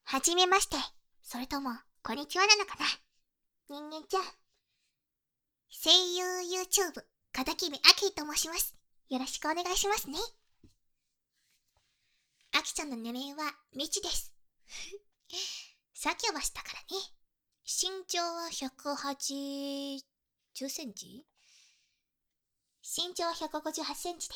はじめまして。それとも、こんにちはなのかな。人間ちゃん。声優 YouTube、片君あきと申します。よろしくお願いしますね。あきちゃんの年齢は未知です。さっきはしたからね。身長は180センチ？身長は158センチです。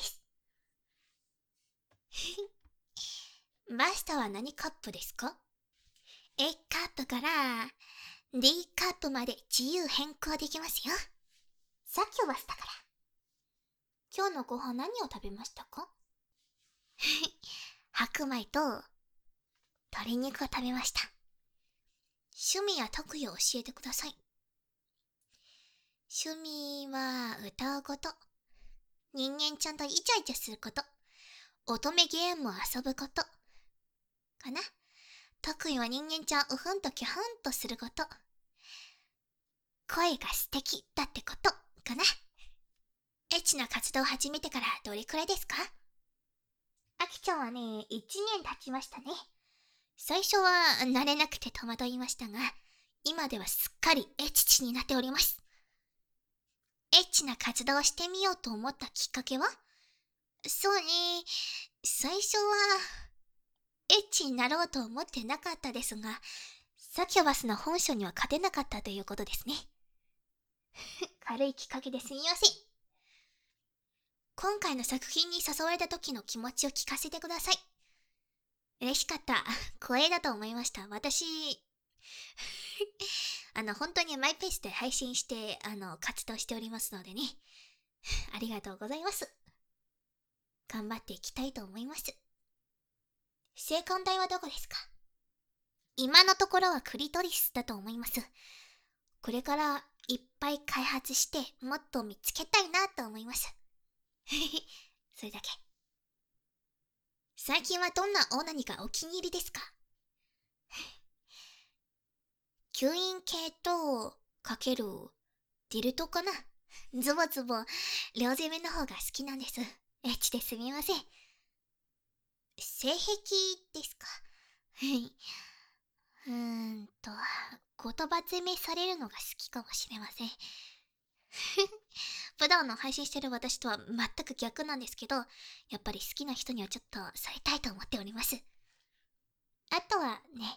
マスターは何カップですか？ A カップから D カップまで自由変更できますよ。さっきはしたから。今日のご飯何を食べましたか？白米と鶏肉を食べました。趣味や特技を教えてください。趣味は歌うこと、人間ちゃんとイチャイチャすること、乙女ゲームを遊ぶことかな。特技は人間ちゃんうふんとキュフンとすること、声が素敵だってことかな。エッチな活動を始めてからどれくらいですか？あきちゃんはね、1年経ちましたね。最初は慣れなくて戸惑いましたが、今ではすっかりエッチになっております。エッチな活動をしてみようと思ったきっかけは？そうね、最初はエッチになろうと思ってなかったですが、サキュバスの本書には勝てなかったということですね。軽いきっかけですみません。今回の作品に誘われた時の気持ちを聞かせてください。嬉しかった。光栄だと思いました。私、本当にマイペースで配信して、活動しておりますのでね。ありがとうございます。頑張っていきたいと思います。生還台はどこですか？今のところはクリトリスだと思います。これからいっぱい開発してもっと見つけたいなと思います。それだけ。最近はどんなオナニがお気に入りですか？吸引系とかけるディルトかな。ズボズボ両攻めの方が好きなんです。エッチですみません。性癖ですか？はい。言葉攻めされるのが好きかもしれません。普段の配信してる私とは全く逆なんですけど、やっぱり好きな人にはちょっとされたいと思っております。あとはね、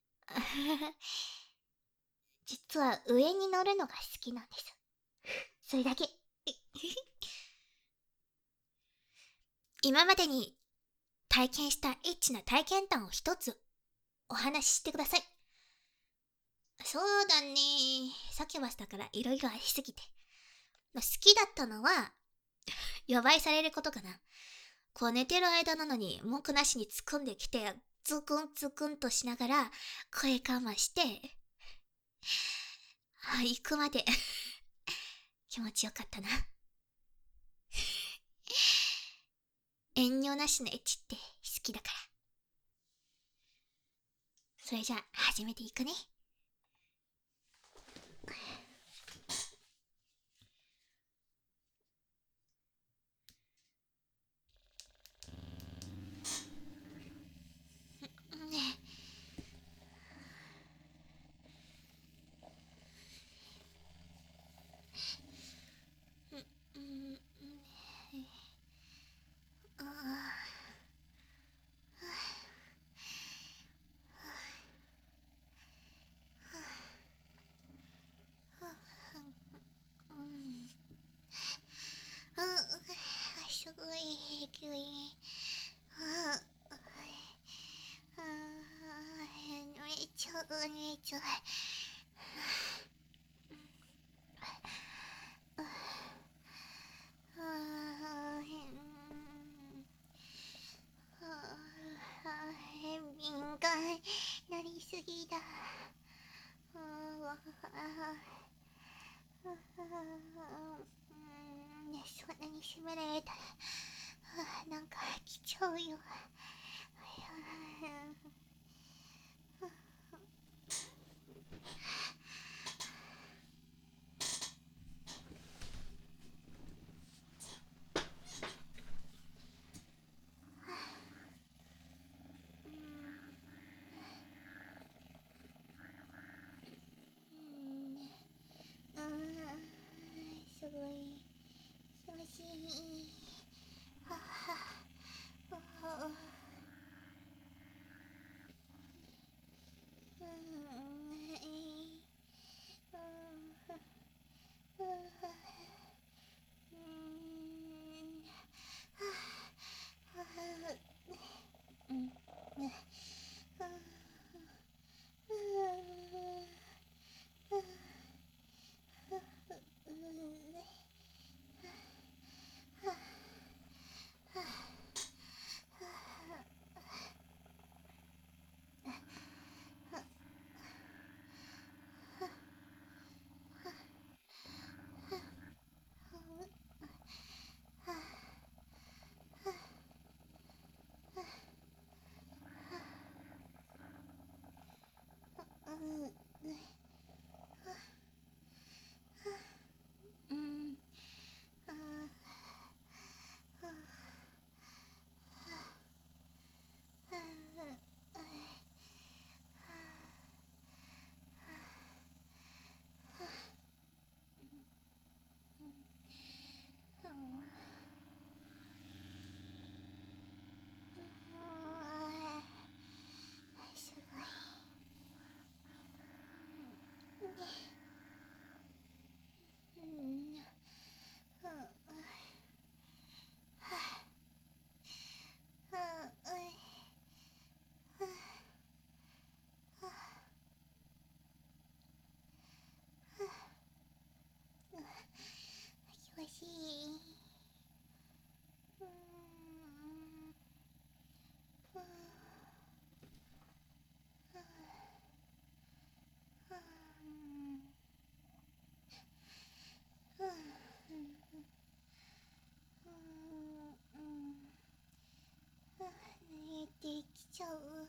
実は上に乗るのが好きなんです。それだけ。今までに体験したエッチな体験談を一つお話ししてください。そうだね。さっきましたからいろいろありすぎて。好きだったのは、予売されることかな。こう寝てる間なのに文句なしに突っ込んできて、ズクンズクンとしながら声かまして、行くまで気持ちよかったな。遠慮なしのエッチって好きだから。それじゃあ始めていくね。すごい勢い。めちゃめちゃ。敏感なりすぎだ。そんなに締められたらなんか来ちゃうよ。 い気持ちいい。ははは。すごい。気持ちいい。寝てきちゃう。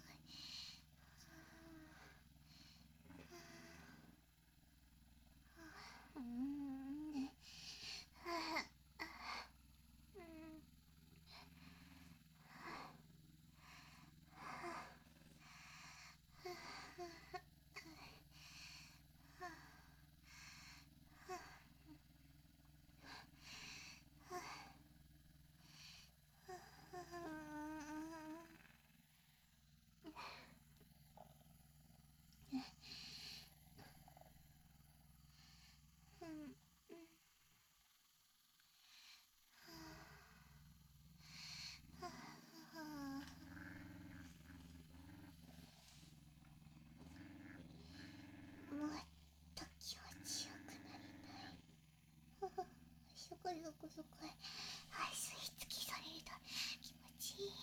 もっと気持ちよくなりたい。そこそこそこ吸い付きされると気持ちいい。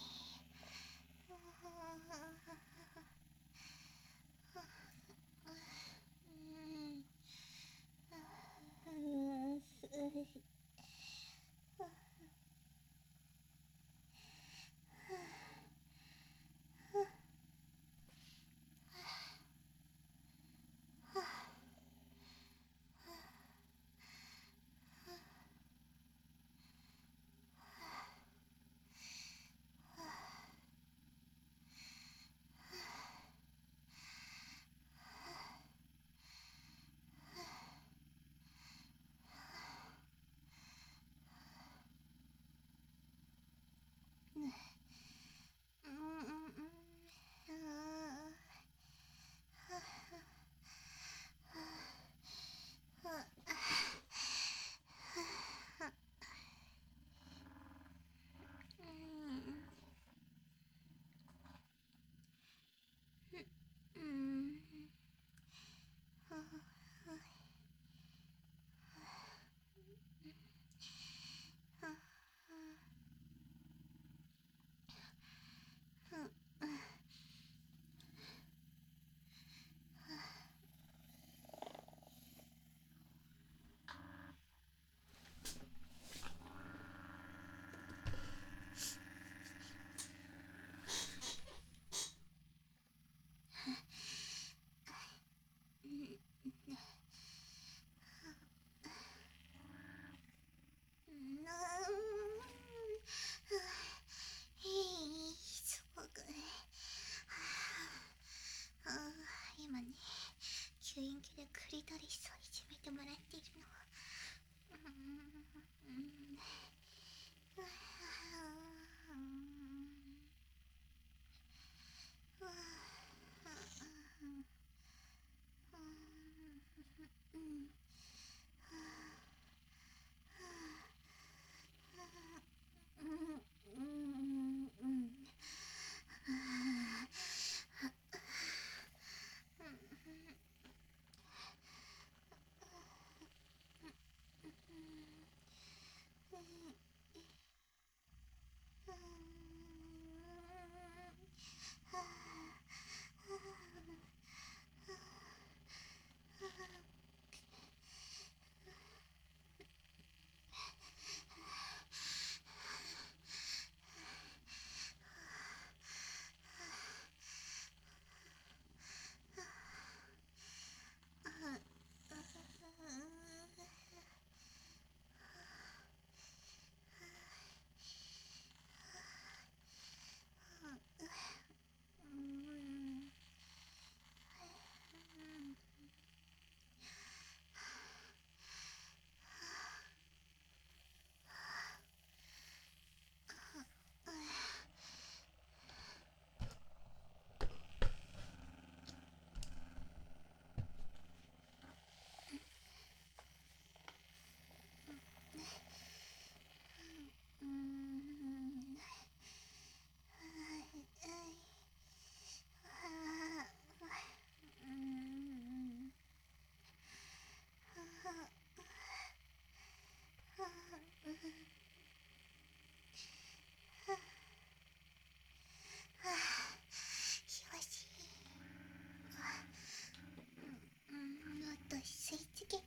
吸い付けて。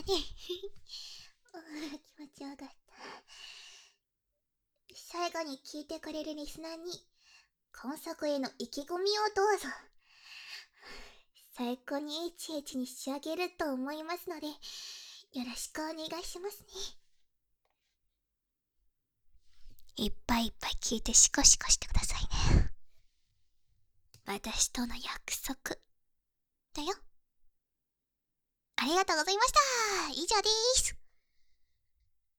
気持ちよかった。最後に聞いてくれるリスナーに今作への意気込みをどうぞ。最高にエチエチに仕上げると思いますので、よろしくお願いしますね。いっぱいいっぱい聞いてシコシコしてくださいね。私との約束だよ。ありがとうございました。以上です。